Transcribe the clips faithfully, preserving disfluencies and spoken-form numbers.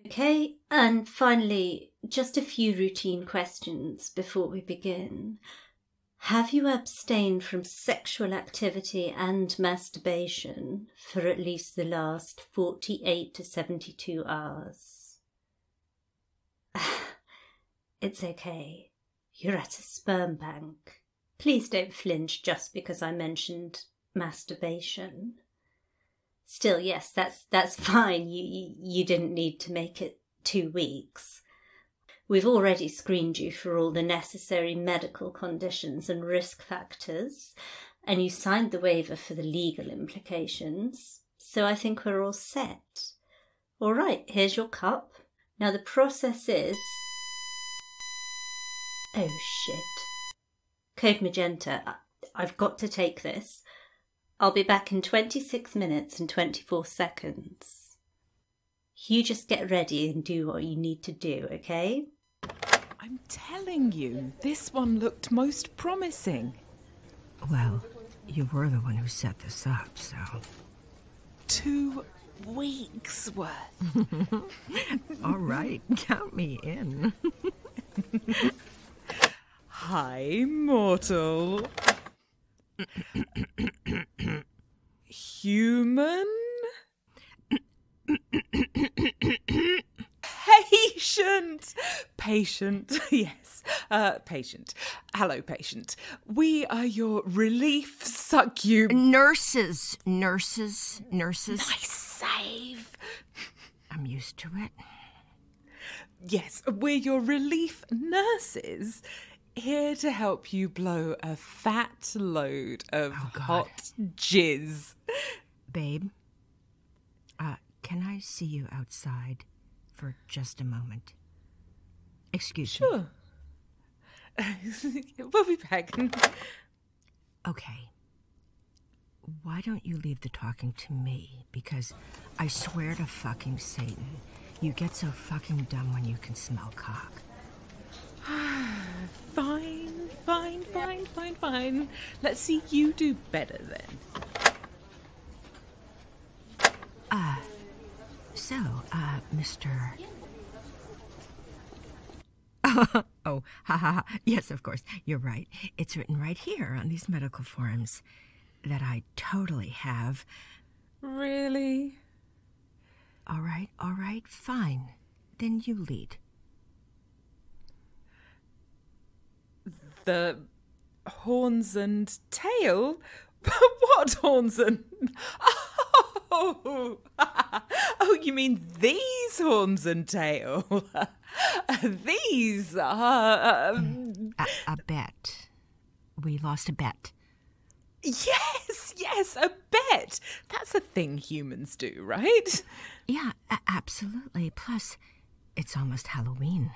Okay, and finally, just a few routine questions before we begin. Have you abstained from sexual activity and masturbation for at least the last forty-eight to seventy-two hours? It's okay. You're at a sperm bank. Please don't flinch just because I mentioned masturbation. Still, yes, that's that's fine. You, you you didn't need to make it two weeks. We've already screened you for all the necessary medical conditions and risk factors, and you signed the waiver for the legal implications, so I think we're all set. All right, here's your cup. Now the process is... Oh, shit. Code Magenta, I've got to take this. I'll be back in twenty-six minutes and twenty-four seconds. You just get ready and do what you need to do, okay? I'm telling you, this one looked most promising. Well, you were the one who set this up, so... Two weeks worth. All right, count me in. Hi, mortal. Human? Patient! Patient, yes. Uh, patient. Hello, patient. We are your relief succub... Nurses, nurses, nurses. Nice save. I'm used to it. Yes, we're your relief nurses, here to help you blow a fat load of Oh, God. hot jizz. Babe, uh, can I see you outside for just a moment? Excuse me. Sure. We'll be back. Okay. Why don't you leave the talking to me? Because I swear to fucking Satan, you get so fucking dumb when you can smell cock. Fine, fine, fine, fine, fine. Let's see you do better then. Uh, so, uh, Mister Oh, ha ha ha. Yes, of course. You're right. It's written right here on these medical forms that I totally have. Really? All right, all right, fine. Then you lead. The horns and tail? What horns and... Oh, oh, you mean these horns and tail? These are... Um... A, a bet. We lost a bet. Yes, yes, a bet. That's a thing humans do, right? Yeah, a- absolutely. Plus, it's almost Halloween.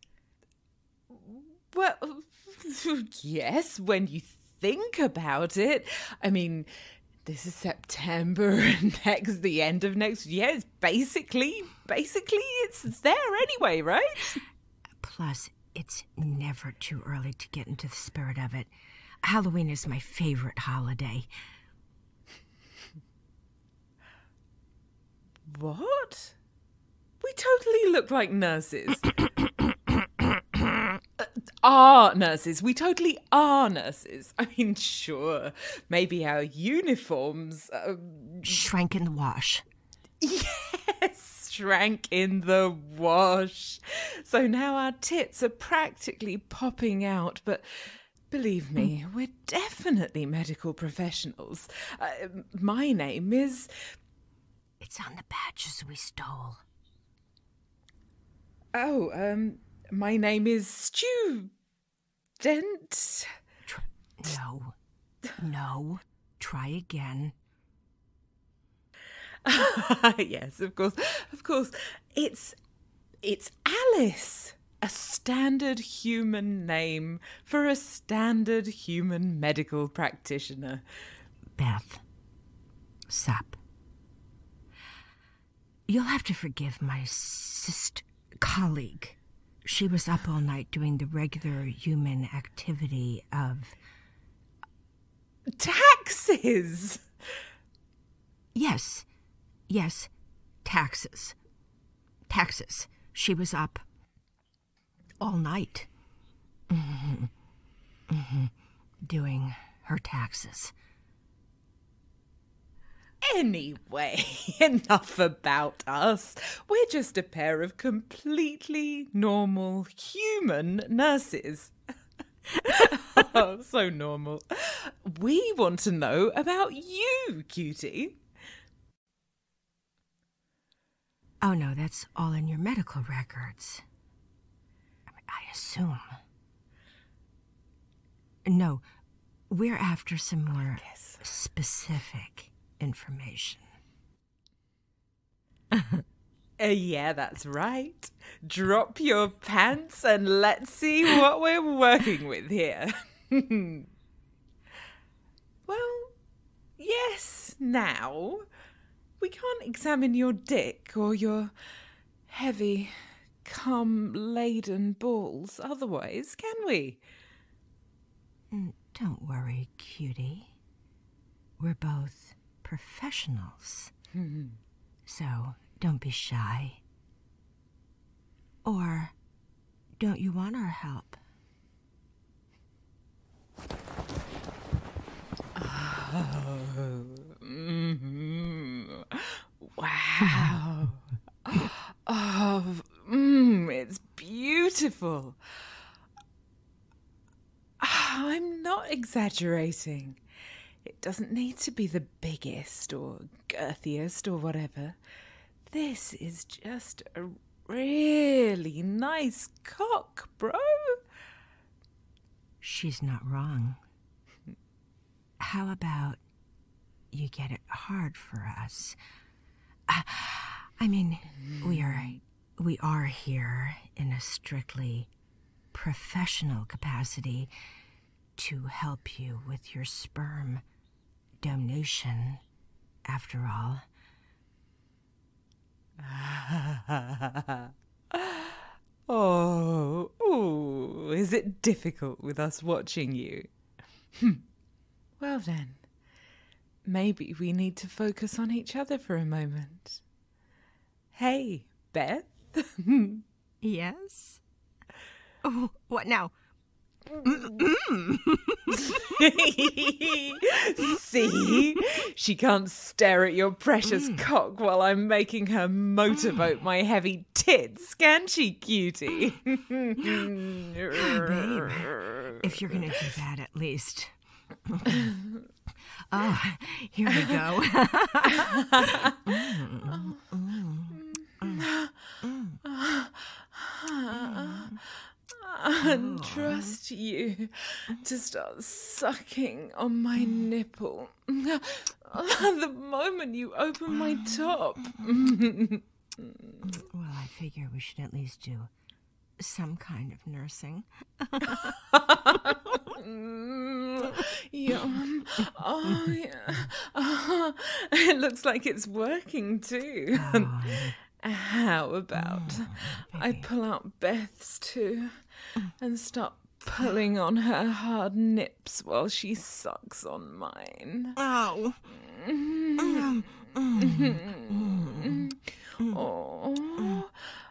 Well, yes, when you think about it. I mean, this is September and next, the end of next year. It's basically, basically, it's there anyway, right? Plus, it's never too early to get into the spirit of it. Halloween is my favorite holiday. What? We totally look like nurses. Are nurses. We totally are nurses. I mean, sure, maybe our uniforms... Uh, Shrank in the wash. Yes, shrank in the wash. So now our tits are practically popping out, but... Believe me, we're definitely medical professionals. Uh, my name is... It's on the badges we stole. Oh, um, my name is Student... Tr- no. No. Try again. Yes, of course, of course. It's... It's Alice. A standard human name for a standard human medical practitioner. Beth. Sup. You'll have to forgive my sist colleague. She was up all night doing the regular human activity of... Taxes! Yes. Yes. Taxes. taxes. She was up all night mm-hmm. Mm-hmm. doing her taxes. Anyway, enough about us. We're just a pair of completely normal human nurses. Oh, so normal. We want to know about you, cutie. Oh, no, that's all in your medical records. I mean, I assume. No, we're after some more specific information. Uh, yeah, that's right. Drop your pants and let's see what we're working with here. Well, yes, now. We can't examine your dick or your heavy, cum-laden balls otherwise, can we? Don't worry, cutie. We're both professionals. Mm-hmm. So don't be shy. Or don't you want our help? Oh, mm-hmm. Wow. Oh, mm, it's beautiful. I'm not exaggerating. It doesn't need to be the biggest or girthiest or whatever. This is just a really nice cock, bro. She's not wrong. How about you get it hard for us? Uh, I mean, we are we are here in a strictly professional capacity to help you with your sperm donation, after all. Oh, ooh, is it difficult with us watching you? Well then, maybe we need to focus on each other for a moment. Hey, Beth? Yes? Oh, what now? See? She can't stare at your precious mm. cock while I'm making her motorboat my heavy tits, can she, cutie? Babe, if you're gonna do that at least. Oh, here we go. mm, mm, mm, mm. And trust you to start sucking on my nipple the moment you open my top. Well, I figure we should at least do some kind of nursing. Yum. Oh, yeah. Oh, it looks like it's working too. Oh. How about oh, I pull out Beth's too and start pulling on her hard nips while she sucks on mine? Oh. Mm. Mm. Oh.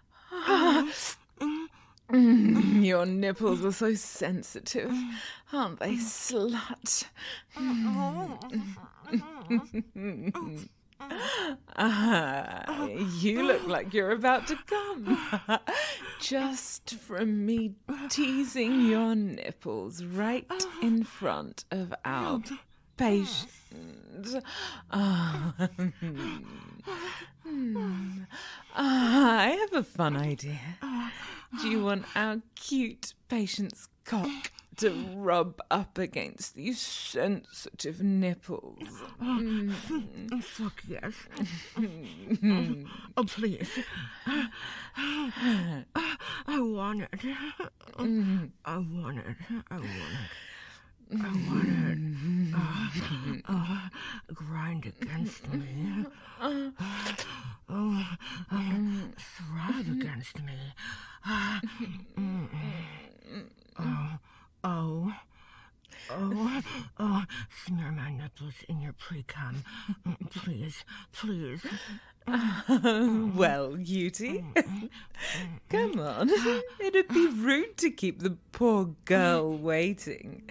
Mm. Your nipples are so sensitive, aren't they, slut? Ah, you look like you're about to come. Just from me teasing your nipples right in front of our patient. Oh. I have a fun idea. Do you want our cute patient's cock to rub up against these sensitive nipples? Oh, oh fuck yes. oh, oh, please. I want it. I want it. I want it. I want it. Oh, oh, grind against me. Oh, oh, thrive against me. Oh, oh, oh, oh, smear my nipples in your pre-cum. Please, please. Uh, well, Cutie, come on. It'd be rude to keep the poor girl waiting.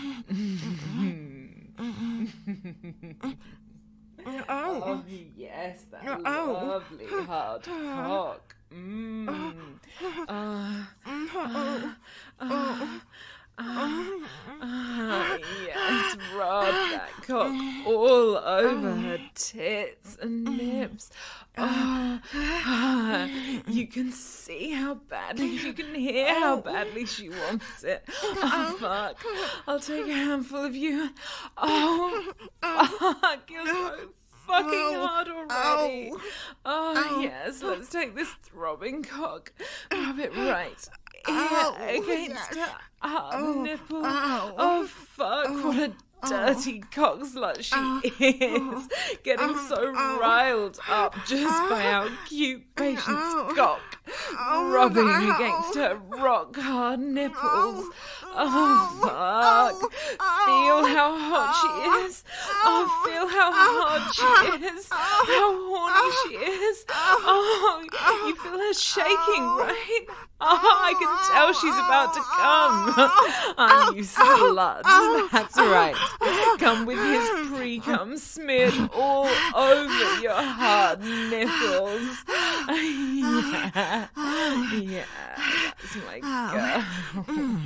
Oh, yes, that lovely hard cock. Mm. Uh, uh, uh, uh, uh, yes, rub that cock all over her tits and nips. Oh, uh, you can see how badly, you can hear how badly she wants it. Oh, fuck. I'll take a handful of you. Oh, fuck, you're so fucking hard already. Oh, yes, let's take this throbbing cock. Rub it right here against her hard nipple. Oh, fuck, what a dirty cock slut she is. Getting so riled up just by our cute patient's cock. Rubbing against her rock hard nipples. Oh, fuck. Feel how hot she is. Oh, feel how hard she is. How horny she is. Oh, you feel her shaking, right? Oh, I can tell she's about to come. Oh, you slut. That's right. Come with his pre-cum smeared all over your hard nipples. Yeah, yeah, that's my girl.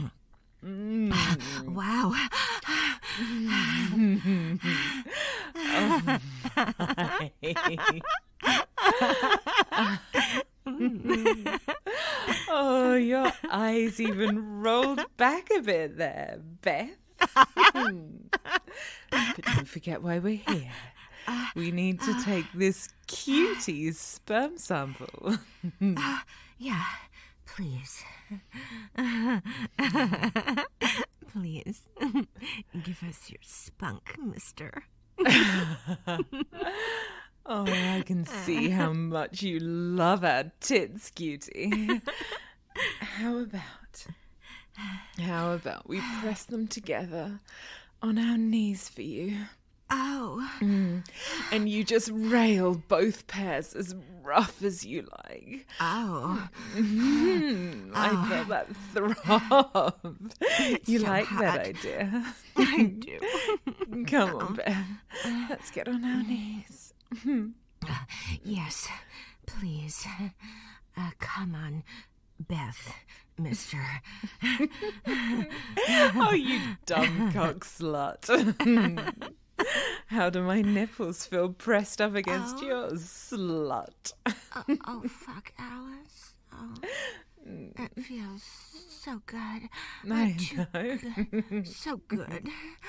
Mm. Wow. Oh, oh, your eyes even rolled back a bit there, Beth. But don't forget why we're here. We need to take this cutie's sperm sample. uh, yeah, please. Please. Give us your spunk, mister. Oh, I can see how much you love our tits, cutie. How about, how about we press them together on our knees for you? Oh. Mm. And you just rail both pairs as rough as you like. Oh. Mm. I oh. felt that throb. It's you so like hot. that idea? I do. Come on, Beth. Let's get on our knees. uh, yes, please. Uh, come on, Beth, mister. Oh, you dumb cock slut. How do my nipples feel pressed up against oh. yours, slut? uh, oh, fuck, Alice. Oh, it feels so good. I uh, too know. Good. So good.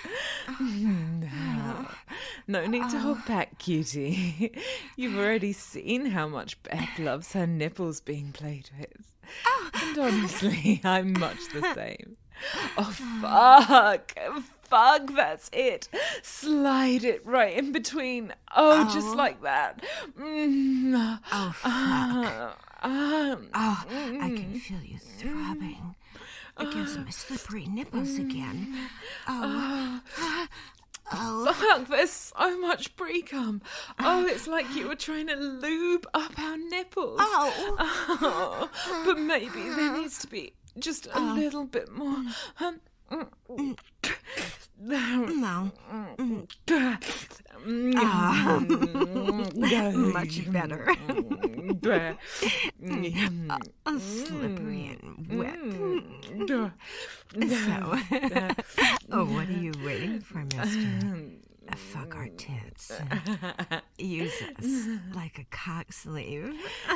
No. No need to hold back, cutie. You've already seen how much Beth loves her nipples being played with. Oh. And honestly, I'm much the same. Oh, fuck. Fuck, that's it. Slide it right in between. Oh, oh. just like that. Mm. Oh, fuck. Uh, um, oh, mm. I can feel you throbbing against my slippery nipples again. Oh. Oh. Oh. Fuck, there's so much pre-cum. Oh, it's like you were trying to lube up our nipples. Oh. Oh. But maybe there needs to be just a oh. little bit more. Um, no. Oh. Much better. Oh, slippery and wet. So, oh, what are you waiting for, mister? Uh, fuck our tits. Use us like a cock sleeve.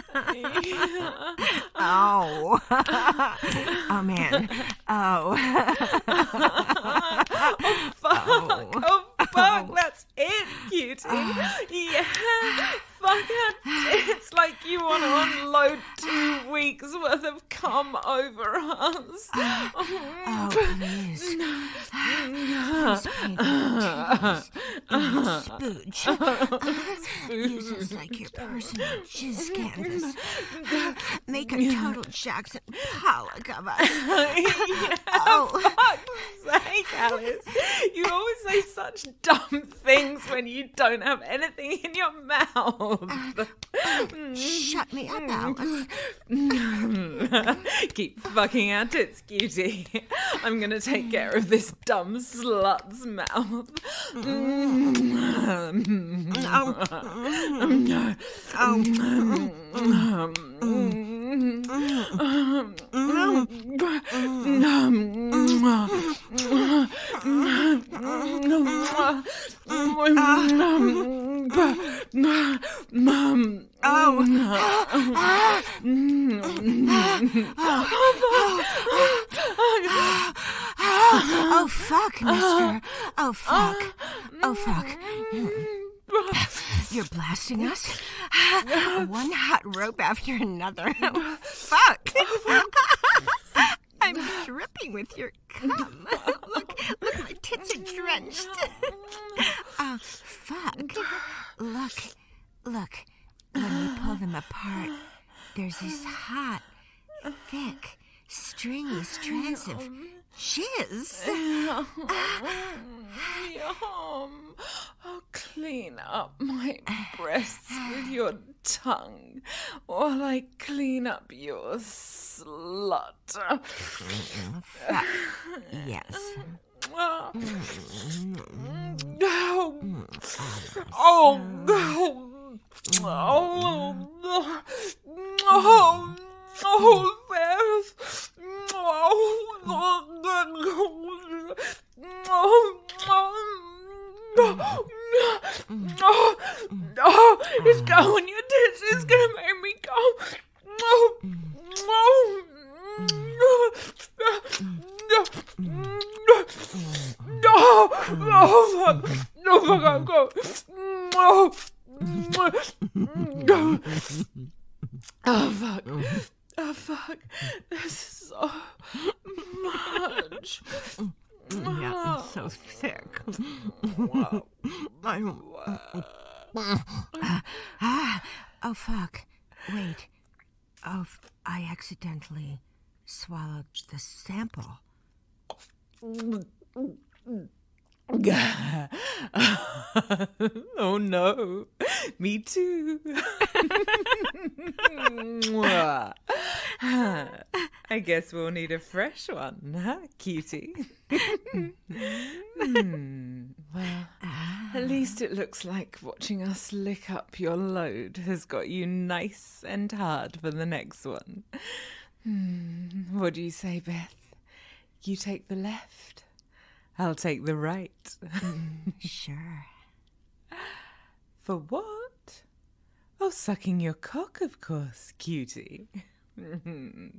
Oh. Oh, man. Oh. Oh, fuck. Oh, oh fuck. Oh. That's it, cutie. Oh. Yeah. Fuck our tits like you want to unload two weeks worth of cum over us. Oh, oh please. Please pay the titties and the spooge. Uh, use us like your personal jizz canvas. Make a total Jackson Pollock of us. Yeah, oh. fuck's sake, Alice. You always say such dumb things when you don't have anything in your mouth. mouth. Shut me up, Alice. Keep fucking our tits, cutie. I'm gonna take care of this dumb slut's mouth. Oh, fuck, mister. Oh, fuck. Oh, fuck. You're blasting us? One hot rope after another. Oh, fuck. I'm dripping with your cum. Look, look, my tits are drenched. Oh, fuck. Look, look. When you pull them apart, there's this hot, thick, stringy strands of jizz. Yum. Oh, clean up my breasts with your tongue while I clean up your slut. Fuck. Yes. Oh, oh, oh, oh, oh, there's, oh, oh, it's going your tits, it's gonna make me go. Oh, oh, no, oh, fuck, no, fuck, I'll go. Oh, oh, fuck, oh, fuck, this is so much. Yeah, it's so thick. I'm... ah, oh, fuck. Wait. Oh, I accidentally swallowed the sample. Oh no, me too. I guess we'll need a fresh one, huh, cutie? Hmm. Well, at least it looks like watching us lick up your load has got you nice and hard for the next one. Hmm. What do you say, Beth? You take the left, I'll take the right. Sure. For what? Oh, sucking your cock, of course, cutie. Mm.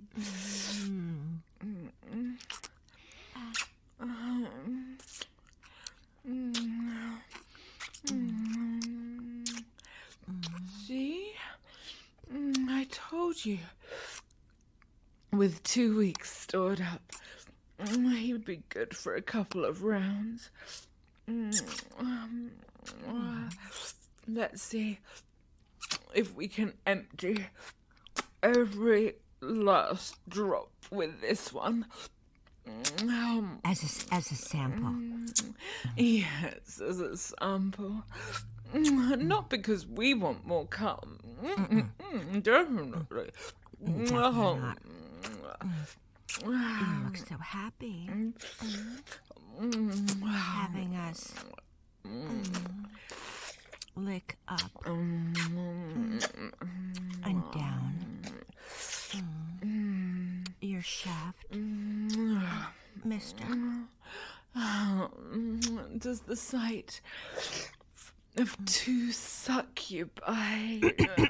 See? I told you. With two weeks stored up, he would be good for a couple of rounds. Let's see if we can empty every last drop with this one. Um, as a, as a sample. Yes, as a sample. Not because we want more cum. Definitely. Definitely not. You look so happy. Having us lick up and down your shaft, mister. Does the sight of two succubi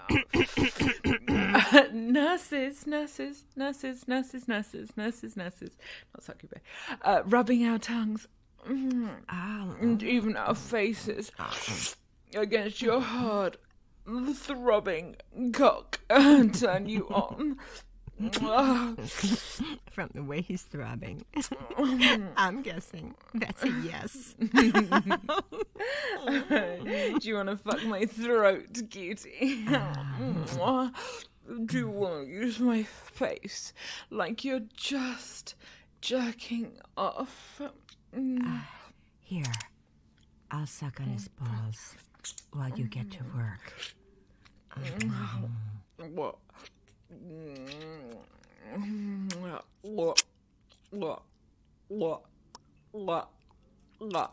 nurses, nurses, nurses, nurses, nurses, nurses, nurses, not succubi, uh, rubbing our tongues Oh. and even our faces against your hard, throbbing cock turn you on. From the way he's throbbing, I'm guessing that's a yes. Do you want to fuck my throat, cutie? Do you want to use my face like you're just jerking off? Uh, here, I'll suck on his balls while you get to work. What? What? What? What? What? What?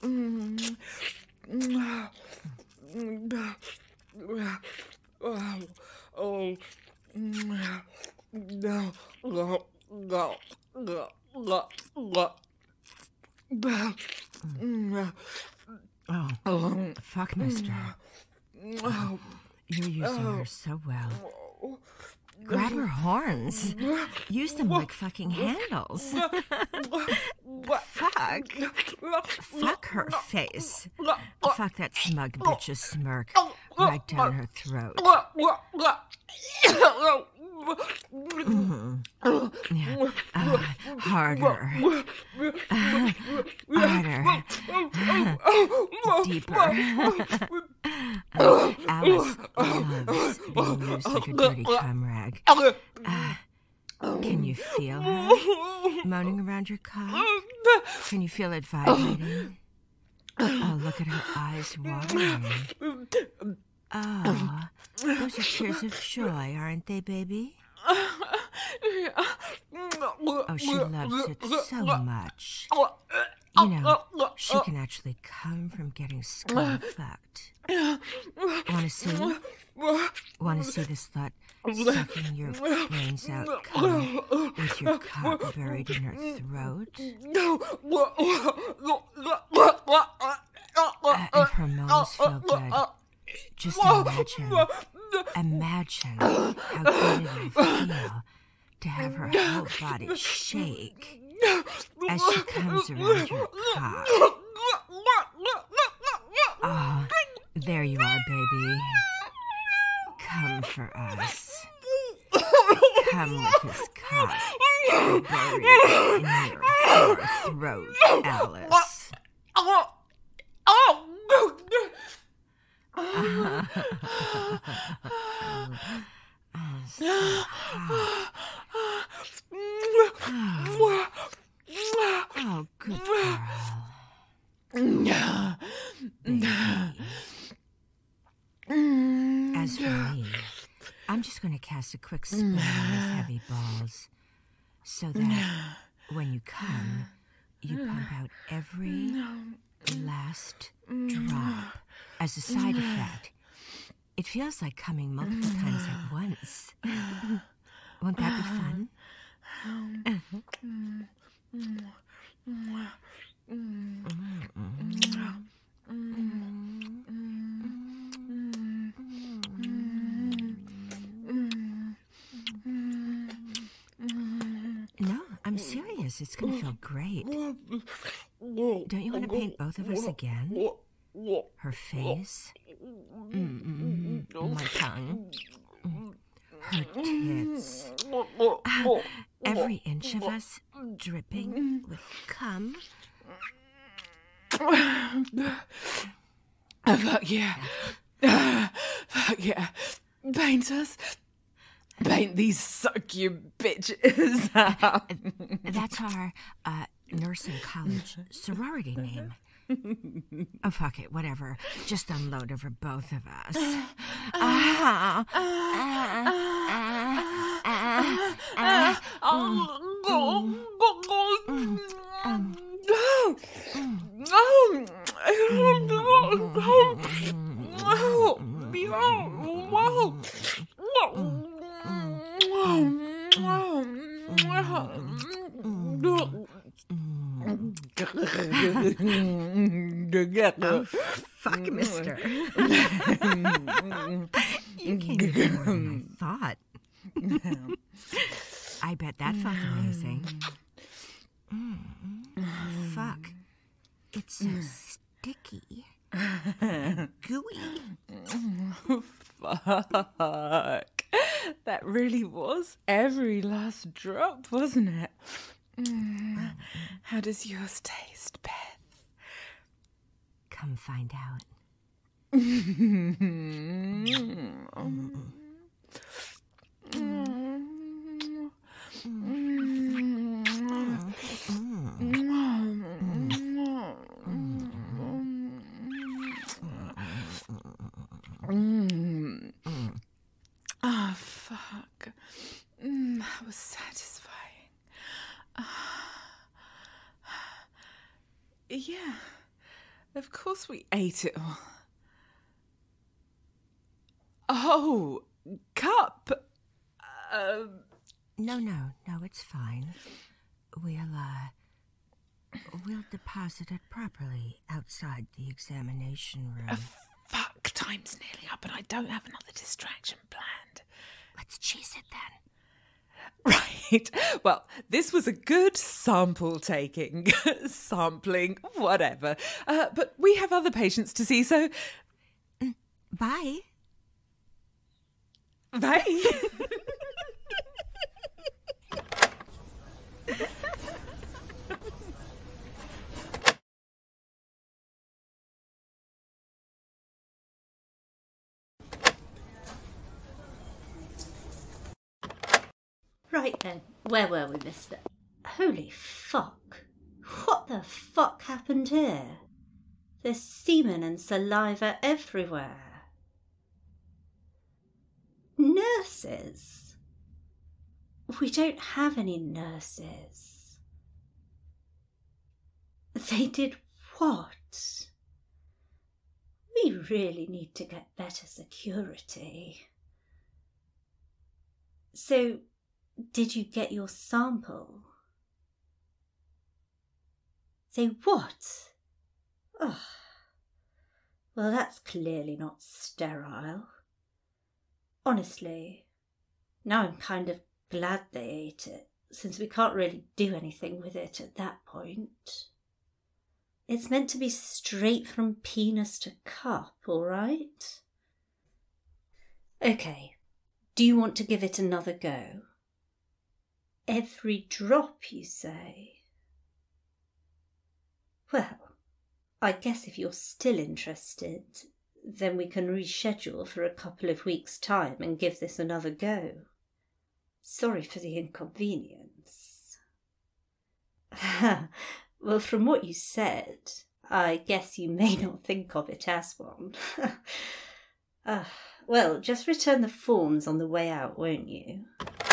Oh, oh, no, no, no, no, no. Oh, fuck, mister. Oh, you're using her so well. Grab her horns. Use them like fucking handles. Fuck. Fuck her face. Fuck that smug bitch's smirk right down her throat. Mm. Yeah. Uh, harder. Uh, harder. Deeper. uh, Alice loves being used like a dirty cum rag. Uh, can you feel her moaning around your cock? Can you feel it vibrating? Oh, look at her eyes watering. Oh, those are tears of joy, aren't they, baby? Oh, she loves it so much. You know, she can actually come from getting skull fucked. Want to see? Want to see this slut sucking your brains out, cum, with your cock buried in her throat? Uh, if her moans feel good, just imagine, imagine how good it would feel to have her whole body shake as she comes around your cock. Oh, there you are, baby. Come for us. Come with his cock buried in your throat, Alice. Oh, so hot. Oh. Oh, good girl. Baby. As for me, I'm just going to cast a quick spell on these heavy balls so that when you come, you pump out every last drop as a side effect. It feels like coming multiple times at once. Won't that be fun? No, I'm serious. It's going to feel great. Don't you want to paint both of us again? Her face, mm, my tongue, her tits, uh, every inch of us dripping with cum. Fuck yeah. Fuck yeah. Paint us. Paint these sucky bitches out. That's our uh, nursing college sorority name. Oh, fuck it, whatever. Just unload over both of us. Ah, oh, fuck, mister. You came in more than I thought. I bet that felt amazing. Mm. Fuck. It's so sticky. Gooey. Fuck. That really was every last drop, wasn't it? Mm. How does yours taste, Beth? Come find out. Ah, oh, fuck. Mm, that was satisfying. Uh, yeah, of course we ate it all. Oh, cup. Um... No, no, no, it's fine. We'll, uh, we'll deposit it properly outside the examination room. Uh, fuck, time's nearly up and I don't have another distraction planned. Let's cheese it then. Right. Well, this was a good sample taking, sampling, whatever. Uh, but we have other patients to see, so... Mm, bye. Bye. Right then, where were we, mister? Holy fuck. What the fuck happened here? There's semen and saliva everywhere. Nurses? We don't have any nurses. They did what? We really need to get better security. So, did you get your sample? Say what? Oh, well, that's clearly not sterile. Honestly, now I'm kind of glad they ate it, since we can't really do anything with it at that point. It's meant to be straight from penis to cup, all right? Okay, do you want to give it another go? Every drop, you say? Well, I guess if you're still interested, then we can reschedule for a couple of weeks' time and give this another go. Sorry for the inconvenience. Well, from what you said, I guess you may not think of it as one. uh, well, just return the forms on the way out, won't you?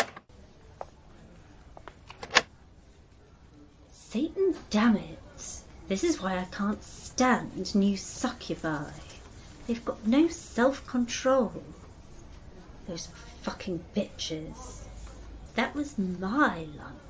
Satan damn it. This is why I can't stand new succubi. They've got no self-control. Those fucking bitches. That was my lunch.